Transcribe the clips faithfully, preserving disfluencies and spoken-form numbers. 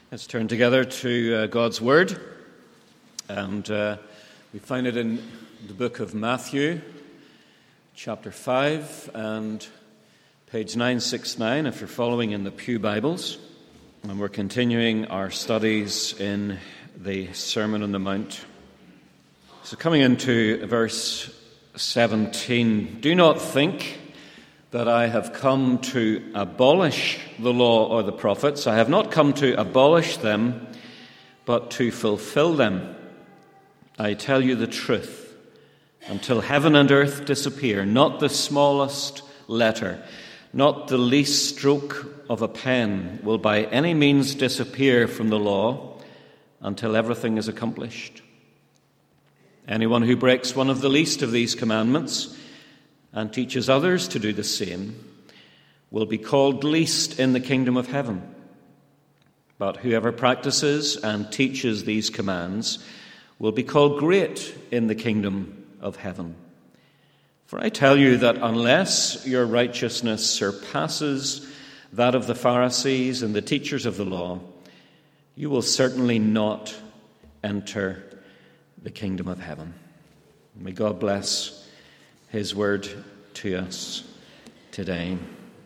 Let's turn together to uh, God's Word, and uh, we find it in the book of Matthew, chapter five, and page nine sixty-nine, if you're following in the Pew Bibles. And we're continuing our studies in the Sermon on the Mount. So coming into verse seventeen, do not think that I have come to abolish the law or the prophets. I have not come to abolish them, but to fulfill them. I tell you the truth, until heaven and earth disappear, not the smallest letter, not the least stroke of a pen will by any means disappear from the law until everything is accomplished. Anyone who breaks one of the least of these commandments and teaches others to do the same will be called least in the kingdom of heaven. But whoever practices and teaches these commands will be called great in the kingdom of heaven. For I tell you that unless your righteousness surpasses that of the Pharisees and the teachers of the law, you will certainly not enter the kingdom of heaven. May God bless His word to us today.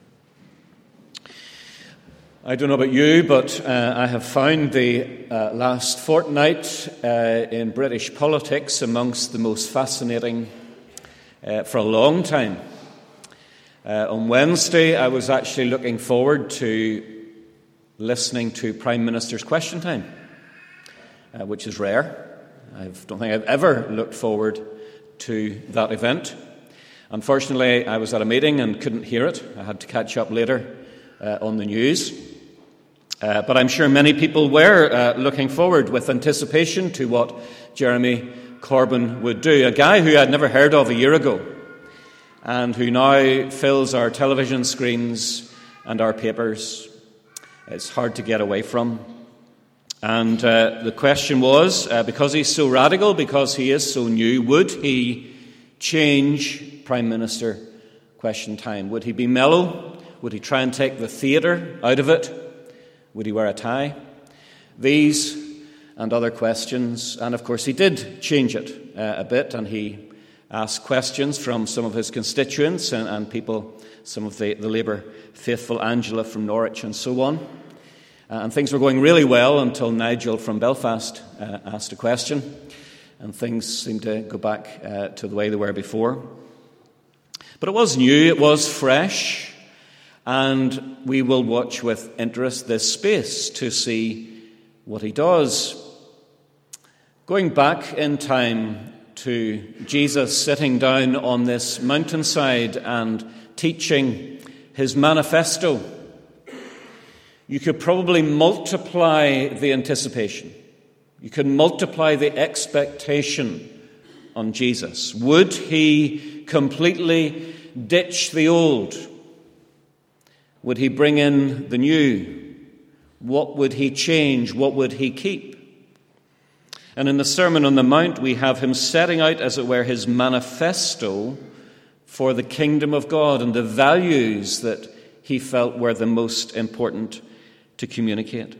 I don't know about you, but uh, I have found the uh, last fortnight uh, in British politics amongst the most fascinating uh, for a long time. Uh, on Wednesday, I was actually looking forward to listening to Prime Minister's Question Time, uh, which is rare. I don't think I've ever looked forward to that event. Unfortunately, I was at a meeting and couldn't hear it. I had to catch up later uh, on the news. Uh, but I'm sure many people were uh, looking forward with anticipation to what Jeremy Corbyn would do, a guy who I'd never heard of a year ago and who now fills our television screens and our papers. It's hard to get away from. And uh, the question was, uh, because he's so radical, because he is so new, would he change Prime Minister Question Time? Would he be mellow? Would he try and take the theatre out of it? Would he wear a tie? These and other questions. And of course he did change it uh, a bit, and he asked questions from some of his constituents and, and people, some of the, the Labour faithful, Angela from Norwich and so on. Uh, and things were going really well until Nigel from Belfast uh, asked a question, and things seemed to go back uh, to the way they were before. But it was new, it was fresh, and we will watch with interest this space to see what he does. Going back in time to Jesus sitting down on this mountainside and teaching his manifesto, you could probably multiply the anticipation. You could multiply the expectation on Jesus. Would he completely ditch the old? Would he bring in the new? What would he change? What would he keep? And in the Sermon on the Mount, we have him setting out, as it were, his manifesto for the kingdom of God and the values that he felt were the most important to communicate.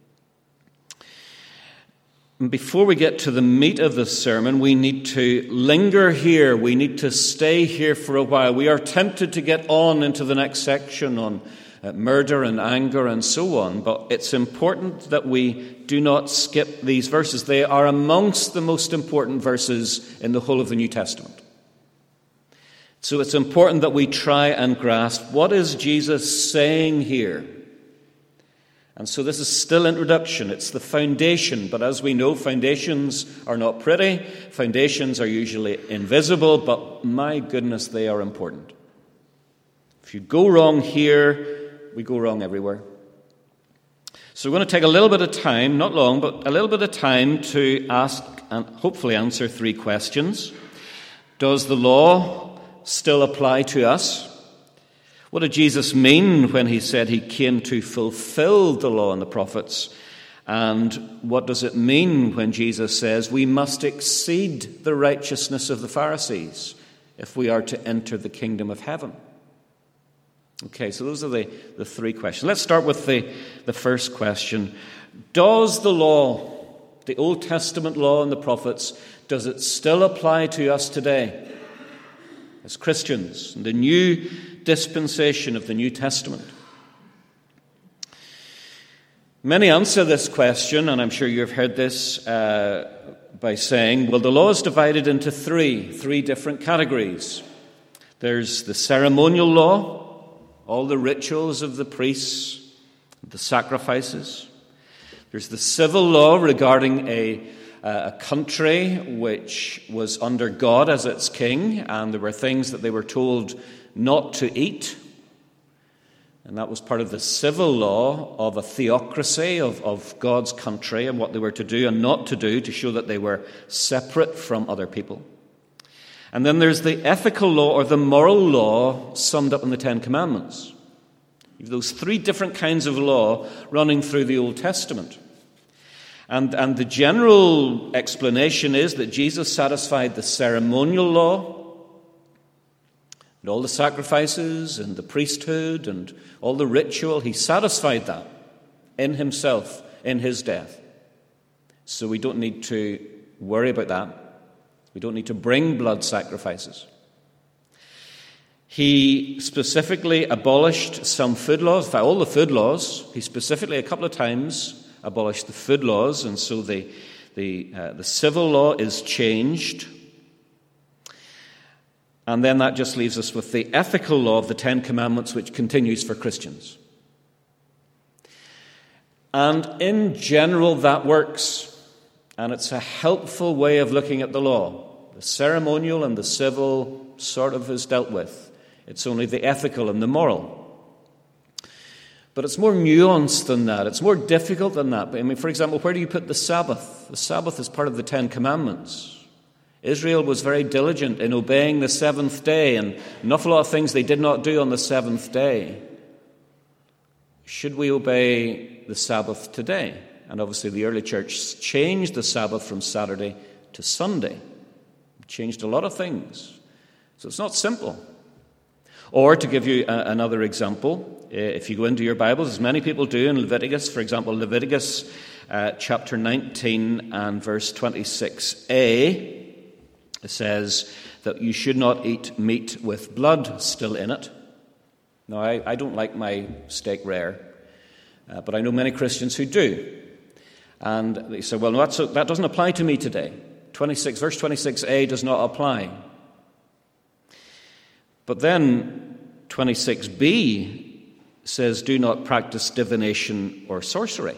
Before we get to the meat of the sermon, we need to linger here. We need to stay here for a while. We are tempted to get on into the next section on uh, murder and anger and so on, but it's important that we do not skip these verses. They are amongst the most important verses in the whole of the New Testament. So it's important that we try and grasp, what is Jesus saying here? And so this is still introduction. It's the foundation. But as we know, foundations are not pretty. Foundations are usually invisible. But my goodness, they are important. If you go wrong here, we go wrong everywhere. So we're going to take a little bit of time, not long, but a little bit of time to ask and hopefully answer three questions. Does the law still apply to us? What did Jesus mean when he said he came to fulfill the law and the prophets? And what does it mean when Jesus says we must exceed the righteousness of the Pharisees if we are to enter the kingdom of heaven? Okay, so those are the, the three questions. Let's start with the, the first question. Does the law, the Old Testament law and the prophets, does it still apply to us today as Christians in the new dispensation of the New Testament? Many answer this question, and I'm sure you've heard this, uh, by saying, well, the law is divided into three, three different categories. There's the ceremonial law, all the rituals of the priests, the sacrifices. There's the civil law regarding a, uh, a country which was under God as its king, and there were things that they were told not to eat. And that was part of the civil law of a theocracy, of, of God's country, and what they were to do and not to do to show that they were separate from other people. And then there's the ethical law or the moral law summed up in the Ten Commandments. You have those three different kinds of law running through the Old Testament. And, and the general explanation is that Jesus satisfied the ceremonial law, and all the sacrifices and the priesthood and all the ritual. He satisfied that in himself, in his death. So we don't need to worry about that. We don't need to bring blood sacrifices. He specifically abolished some food laws. In fact, all the food laws. He specifically, a couple of times, abolished the food laws. And so the, the, uh, the civil law is changed. And then that just leaves us with the ethical law of the Ten Commandments, which continues for Christians. And in general, that works. And it's a helpful way of looking at the law. The ceremonial and the civil sort of is dealt with. It's only the ethical and the moral. But it's more nuanced than that. It's more difficult than that. I mean, for example, where do you put the Sabbath? The Sabbath is part of the Ten Commandments. Israel was very diligent in obeying the seventh day, and an awful lot of things they did not do on the seventh day. Should we obey the Sabbath today? And obviously the early church changed the Sabbath from Saturday to Sunday. It changed a lot of things. So it's not simple. Or to give you a, another example, if you go into your Bibles, as many people do in Leviticus, for example, Leviticus uh, chapter nineteen and verse twenty-six a, it says that you should not eat meat with blood still in it. Now, I, I don't like my steak rare, uh, but I know many Christians who do. And they say, well, no, that's, that doesn't apply to me today. twenty-six, verse twenty-six a does not apply. But then twenty-six b says, do not practice divination or sorcery.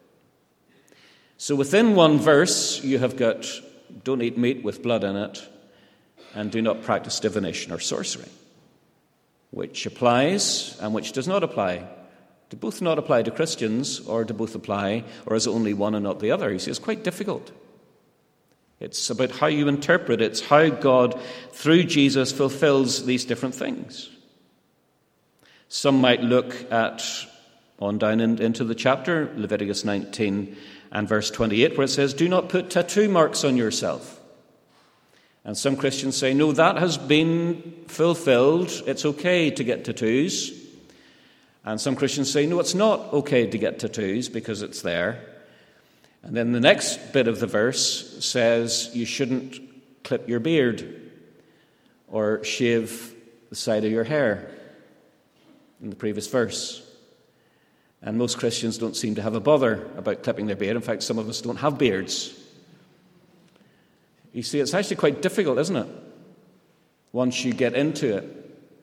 So within one verse, you have got, don't eat meat with blood in it, and do not practice divination or sorcery, which applies and which does not apply. Do both not apply to Christians, or do both apply, or is it only one and not the other? You see, it's quite difficult. It's about how you interpret it. It's how God, through Jesus, fulfills these different things. Some might look at, on down in, into the chapter, Leviticus nineteen and verse twenty-eight, where it says, do not put tattoo marks on yourself. And some Christians say, no, that has been fulfilled. It's okay to get tattoos. And some Christians say, no, it's not okay to get tattoos because it's there. And then the next bit of the verse says you shouldn't clip your beard or shave the side of your hair in the previous verse. And most Christians don't seem to have a bother about clipping their beard. In fact, some of us don't have beards. You see, it's actually quite difficult, isn't it? Once you get into it.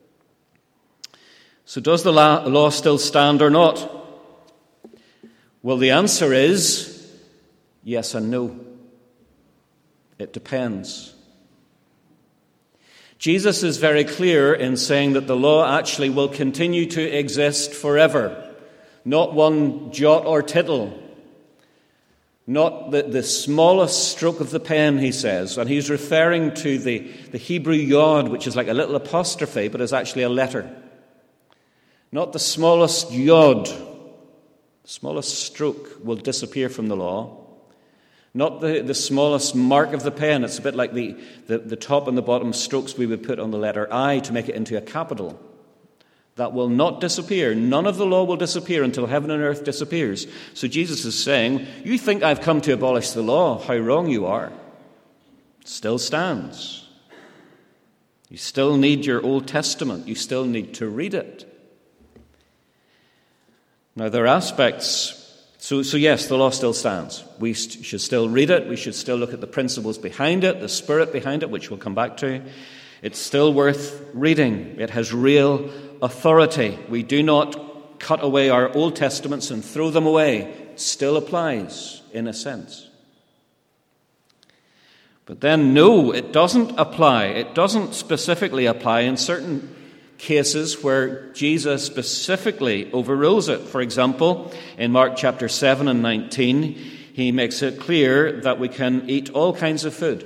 So does the law still stand or not? Well, the answer is yes and no. It depends. Jesus is very clear in saying that the law actually will continue to exist forever. Not one jot or tittle. Not the, the smallest stroke of the pen, he says. And he's referring to the, the Hebrew yod, which is like a little apostrophe, but is actually a letter. Not the smallest yod, the smallest stroke will disappear from the law. Not the, the smallest mark of the pen. It's a bit like the, the, the top and the bottom strokes we would put on the letter I to make it into a capital. That will not disappear. None of the law will disappear until heaven and earth disappears. So Jesus is saying, you think I've come to abolish the law. How wrong you are. It still stands. You still need your Old Testament. You still need to read it. Now, there are aspects. So, so yes, the law still stands. We st- should still read it. We should still look at the principles behind it, the spirit behind it, which we'll come back to. It's still worth reading. It has real authority. We do not cut away our Old Testaments and throw them away. It still applies, in a sense. But then, no, it doesn't apply. It doesn't specifically apply in certain cases where Jesus specifically overrules it. For example, in Mark chapter seven and nineteen, he makes it clear that we can eat all kinds of food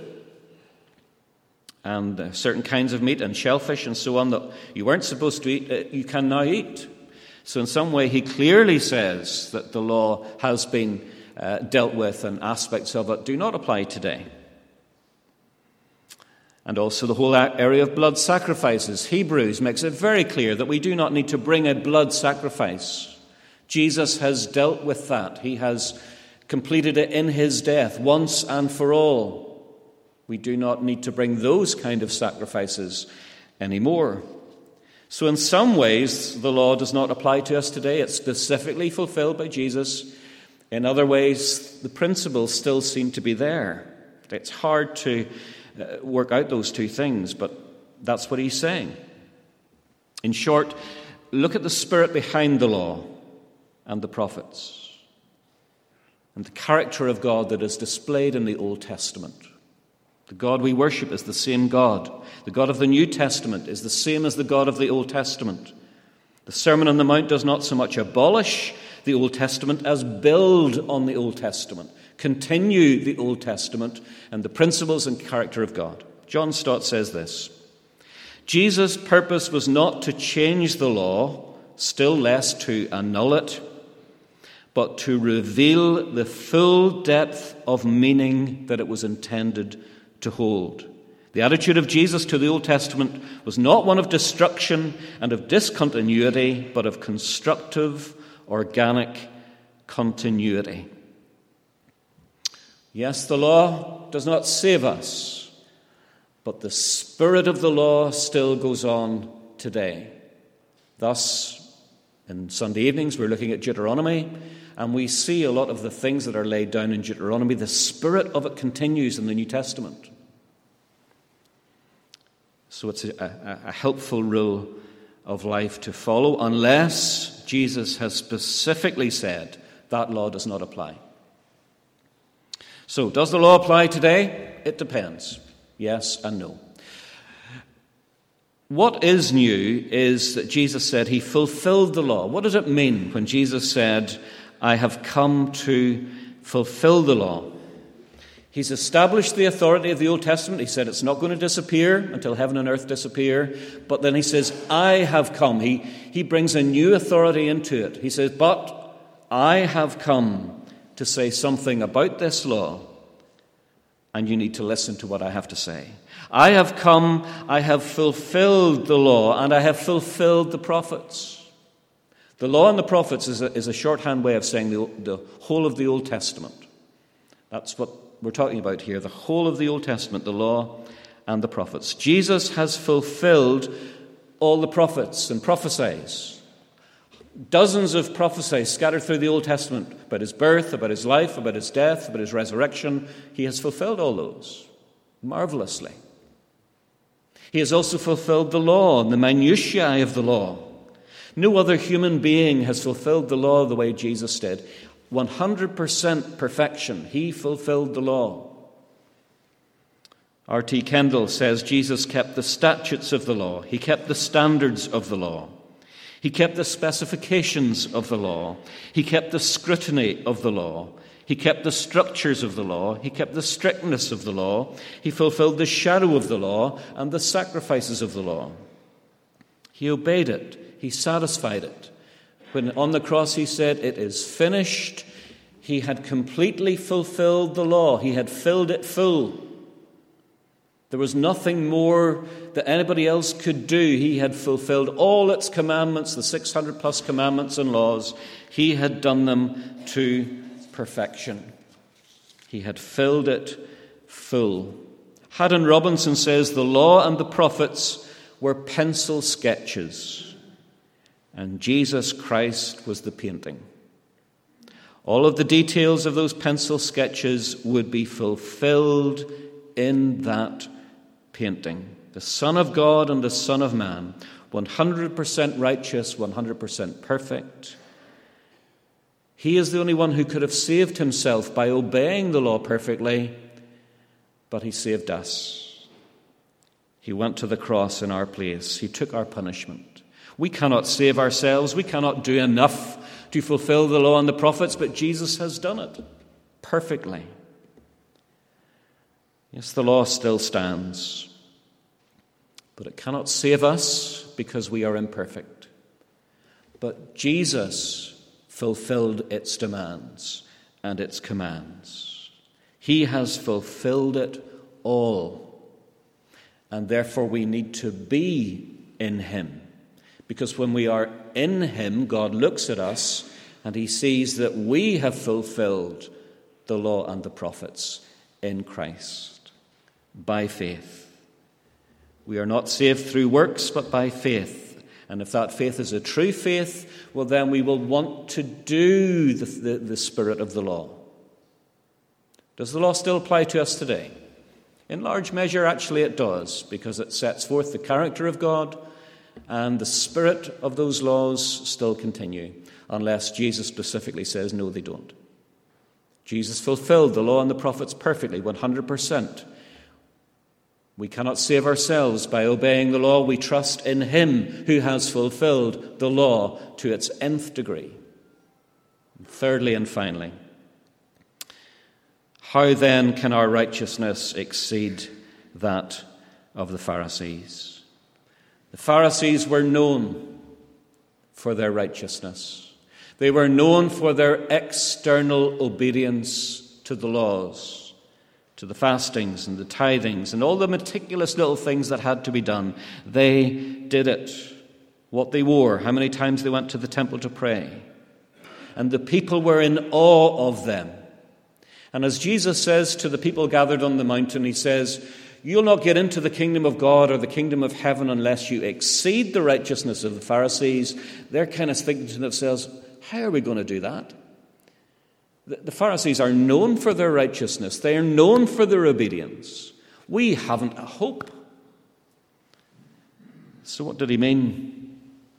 and uh, certain kinds of meat and shellfish and so on that you weren't supposed to eat, uh, you can now eat. So in some way, he clearly says that the law has been uh, dealt with and aspects of it do not apply today. And also the whole area of blood sacrifices. Hebrews makes it very clear that we do not need to bring a blood sacrifice. Jesus has dealt with that. He has completed it in his death once and for all. We do not need to bring those kind of sacrifices anymore. So in some ways, the law does not apply to us today. It's specifically fulfilled by Jesus. In other ways, the principles still seem to be there. It's hard to Uh, work out those two things, but that's what he's saying. In short, look at the spirit behind the law and the prophets and the character of God that is displayed in the Old Testament. The God we worship is the same God. The God of the New Testament is the same as the God of the Old Testament. The Sermon on the Mount does not so much abolish the Old Testament as build on the Old Testament. Continue the Old Testament and the principles and character of God. John Stott says this: Jesus' purpose was not to change the law, still less to annul it, but to reveal the full depth of meaning that it was intended to hold. The attitude of Jesus to the Old Testament was not one of destruction and of discontinuity, but of constructive, organic continuity. Yes, the law does not save us, but the spirit of the law still goes on today. Thus, in Sunday evenings, we're looking at Deuteronomy, and we see a lot of the things that are laid down in Deuteronomy. The spirit of it continues in the New Testament. So it's a, a, a helpful rule of life to follow, unless Jesus has specifically said that law does not apply. So, does the law apply today? It depends. Yes and no. What is new is that Jesus said he fulfilled the law. What does it mean when Jesus said, I have come to fulfill the law? He's established the authority of the Old Testament. He said it's not going to disappear until heaven and earth disappear. But then he says, I have come. He, he brings a new authority into it. He says, but I have come to say something about this law, and you need to listen to what I have to say. I have come, I have fulfilled the law, and I have fulfilled the prophets. The law and the prophets is a, is a shorthand way of saying the, the whole of the Old Testament. That's what we're talking about here, the whole of the Old Testament, the law and the prophets. Jesus has fulfilled all the prophets and prophecies. Dozens of prophecies scattered through the Old Testament about his birth, about his life, about his death, about his resurrection. He has fulfilled all those marvelously. He has also fulfilled the law and the minutiae of the law. No other human being has fulfilled the law the way Jesus did. one hundred percent perfection. He fulfilled the law. R T Kendall says Jesus kept the statutes of the law. He kept the standards of the law. He kept the specifications of the law. He kept the scrutiny of the law. He kept the structures of the law. He kept the strictness of the law. He fulfilled the shadow of the law and the sacrifices of the law. He obeyed it. He satisfied it. When on the cross he said, it is finished, he had completely fulfilled the law. He had filled it full. There was nothing more that anybody else could do. He had fulfilled all its commandments, the six hundred plus commandments and laws. He had done them to perfection. He had filled it full. Haddon Robinson says the law and the prophets were pencil sketches, and Jesus Christ was the painting. All of the details of those pencil sketches would be fulfilled in that painting. The Son of God and the Son of Man, one hundred percent righteous, one hundred percent perfect. He is the only one who could have saved himself by obeying the law perfectly, but he saved us. He went to the cross in our place. He took our punishment. We cannot save ourselves. We cannot do enough to fulfill the law and the prophets, but Jesus has done it perfectly. Yes, the law still stands, but it cannot save us because we are imperfect. But Jesus fulfilled its demands and its commands. He has fulfilled it all, and therefore we need to be in him. Because when we are in him, God looks at us and he sees that we have fulfilled the law and the prophets in Christ by faith. We are not saved through works, but by faith. And if that faith is a true faith, well, then we will want to do the, the, the spirit of the law. Does the law still apply to us today? In large measure, actually, it does, because it sets forth the character of God, and the spirit of those laws still continue, unless Jesus specifically says, no, they don't. Jesus fulfilled the law and the prophets perfectly, one hundred percent. We cannot save ourselves by obeying the law. We trust in him who has fulfilled the law to its nth degree. And thirdly and finally, how then can our righteousness exceed that of the Pharisees? The Pharisees were known for their righteousness. They were known for their external obedience to the laws, to the fastings and the tithings and all the meticulous little things that had to be done. They did it. What they wore, how many times they went to the temple to pray. And the people were in awe of them. And as Jesus says to the people gathered on the mountain, he says, you'll not get into the kingdom of God or the kingdom of heaven unless you exceed the righteousness of the Pharisees. They're kind of thinking to themselves, how are we going to do that? The Pharisees are known for their righteousness. They are known for their obedience. We haven't a hope. So what did he mean?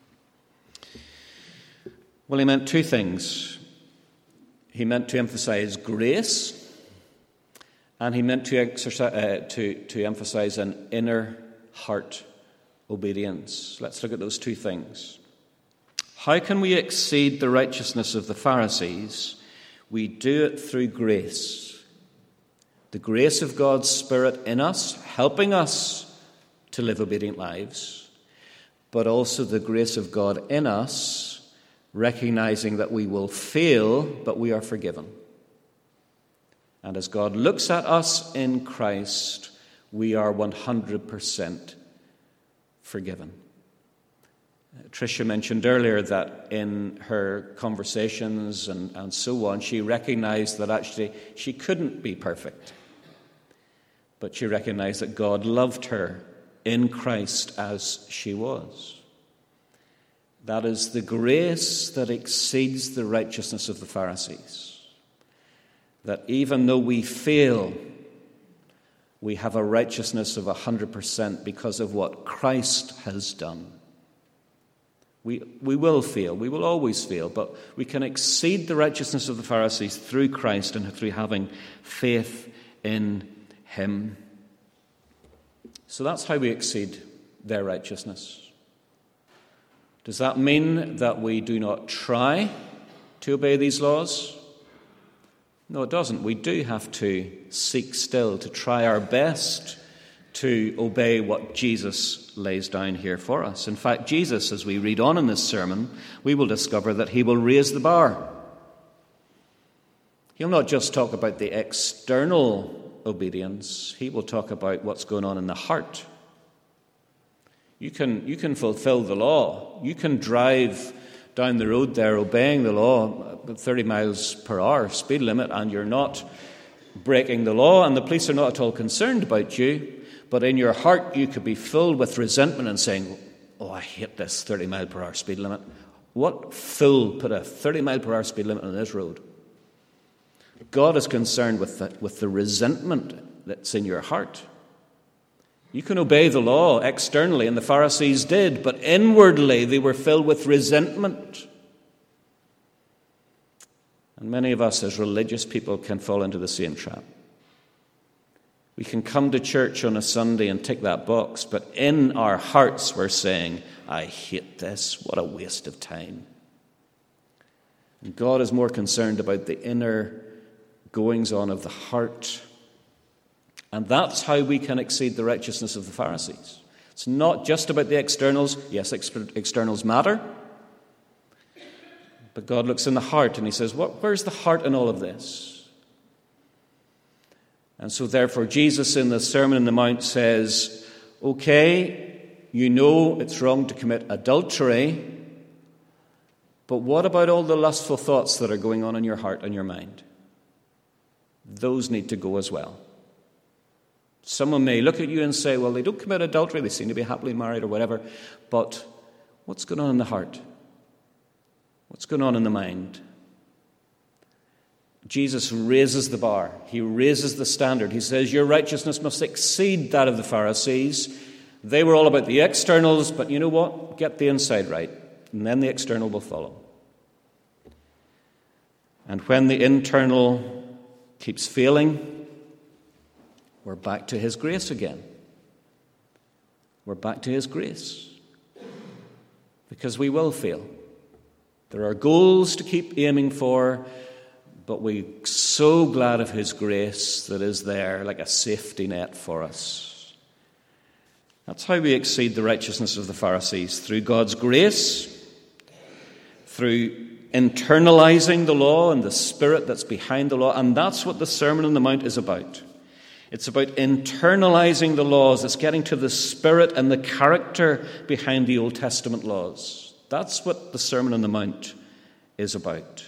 Well, he meant two things. He meant to emphasize grace, and he meant to, exercise, uh, to, to emphasize an inner heart obedience. Let's look at those two things. How can we exceed the righteousness of the Pharisees? We do it through grace. The grace of God's Spirit in us, helping us to live obedient lives, but also the grace of God in us, recognizing that we will fail, but we are forgiven. And as God looks at us in Christ, we are one hundred percent forgiven. Tricia mentioned earlier that in her conversations and, and so on, she recognized that actually she couldn't be perfect. But she recognized that God loved her in Christ as she was. That is the grace that exceeds the righteousness of the Pharisees. That even though we fail, we have a righteousness of one hundred percent because of what Christ has done. We, we will fail. We will always fail. But we can exceed the righteousness of the Pharisees through Christ and through having faith in him. So that's how we exceed their righteousness. Does that mean that we do not try to obey these laws? No, it doesn't. We do have to seek still, to try our best to obey what Jesus lays down here for us. In fact, Jesus, as we read on in this sermon, we will discover that he will raise the bar. He'll not just talk about the external obedience. He will talk about what's going on in the heart. You can, you can fulfill the law. You can drive down the road there obeying the law at thirty miles per hour speed limit, and you're not breaking the law, and the police are not at all concerned about you. But in your heart, you could be filled with resentment and saying, oh, I hate this thirty mile per hour speed limit. What fool put a thirty mile per hour speed limit on this road? God is concerned with the, with the resentment that's in your heart. You can obey the law externally, and the Pharisees did, but inwardly they were filled with resentment. And many of us as religious people can fall into the same trap. We can come to church on a Sunday and tick that box, but in our hearts we're saying, I hate this, what a waste of time. And God is more concerned about the inner goings on of the heart. And that's how we can exceed the righteousness of the Pharisees. It's not just about the externals. Yes, ex- externals matter. But God looks in the heart and he says, what, where's the heart in all of this? And so therefore Jesus in the Sermon on the Mount says, okay, you know it's wrong to commit adultery, but what about all the lustful thoughts that are going on in your heart and your mind? Those need to go as well. Someone may look at you and say, well, they don't commit adultery, they seem to be happily married or whatever, but what's going on in the heart? What's going on in the mind? Jesus raises the bar. He raises the standard. He says, your righteousness must exceed that of the Pharisees. They were all about the externals, but you know what? Get the inside right, and then the external will follow. And when the internal keeps failing, we're back to his grace again. We're back to his grace. Because we will fail. There are goals to keep aiming for, but we're so glad of his grace that is there like a safety net for us. That's how we exceed the righteousness of the Pharisees, through God's grace, through internalizing the law and the spirit that's behind the law, and that's what the Sermon on the Mount is about. It's about internalizing the laws. It's getting to the spirit and the character behind the Old Testament laws. That's what the Sermon on the Mount is about.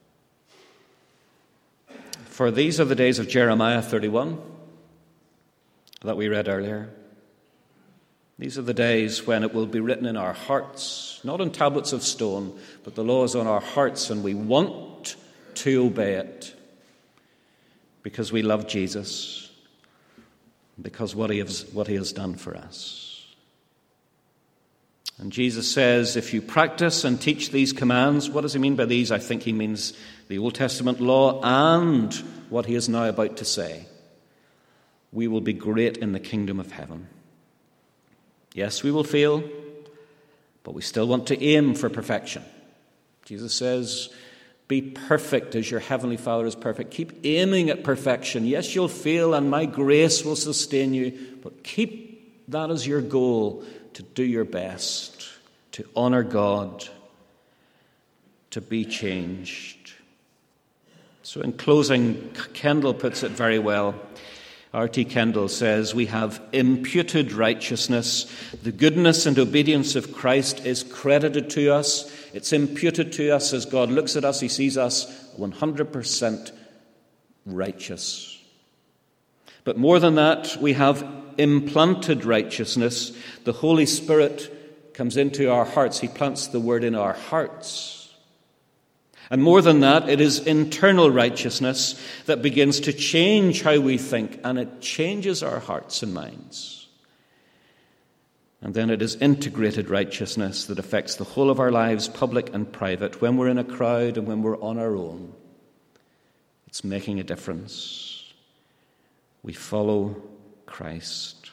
For these are the days of Jeremiah thirty-one that we read earlier. These are the days when it will be written in our hearts, not on tablets of stone, but the law is on our hearts, and we want to obey it because we love Jesus, because what he has, what he has done for us. And Jesus says, if you practice and teach these commands, what does he mean by these? I think he means the Old Testament law and what he is now about to say. We will be great in the kingdom of heaven. Yes, we will fail, but we still want to aim for perfection. Jesus says, be perfect as your heavenly Father is perfect. Keep aiming at perfection. Yes, you'll fail and my grace will sustain you, but keep that as your goal, to do your best, to honor God, to be changed. So in closing, Kendall puts it very well. R T Kendall says, we have imputed righteousness. The goodness and obedience of Christ is credited to us. It's imputed to us as God looks at us. He sees us one hundred percent righteous. But more than that, we have implanted righteousness. The Holy Spirit comes into our hearts. He plants the word in our hearts. And more than that, it is internal righteousness that begins to change how we think, and it changes our hearts and minds. And then it is integrated righteousness that affects the whole of our lives, public and private, when we're in a crowd and when we're on our own. It's making a difference. We follow Christ.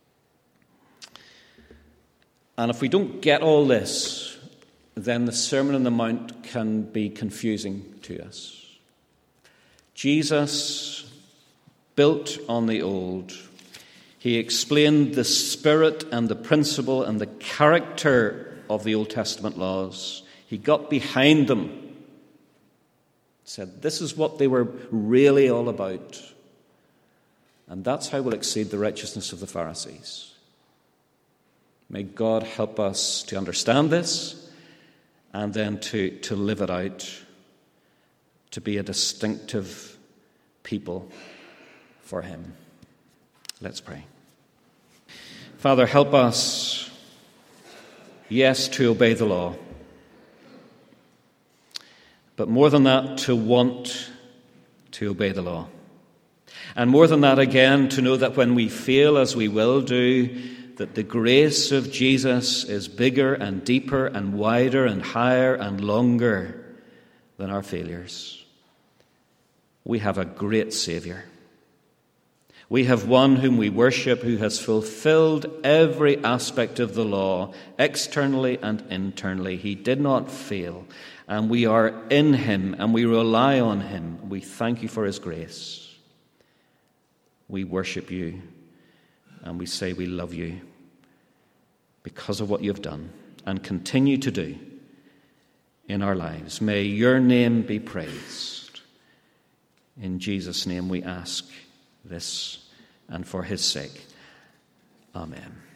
And if we don't get all this, then the Sermon on the Mount can be confusing to us. Jesus built on the old. He explained the spirit and the principle and the character of the Old Testament laws. He got behind them, said this is what they were really all about. And that's how we'll exceed the righteousness of the Pharisees. May God help us to understand this and then to, to live it out, to be a distinctive people for him. Let's pray. Father, help us, yes, to obey the law, but more than that, to want to obey the law. And more than that, again, to know that when we fail, as we will do, that the grace of Jesus is bigger and deeper and wider and higher and longer than our failures. We have a great Saviour. We have one whom we worship, who has fulfilled every aspect of the law, externally and internally. He did not fail, and we are in him, and we rely on him. We thank you for his grace. We worship you, and we say we love you because of what you've done and continue to do in our lives. May your name be praised. In Jesus' name we ask this, and for his sake. Amen.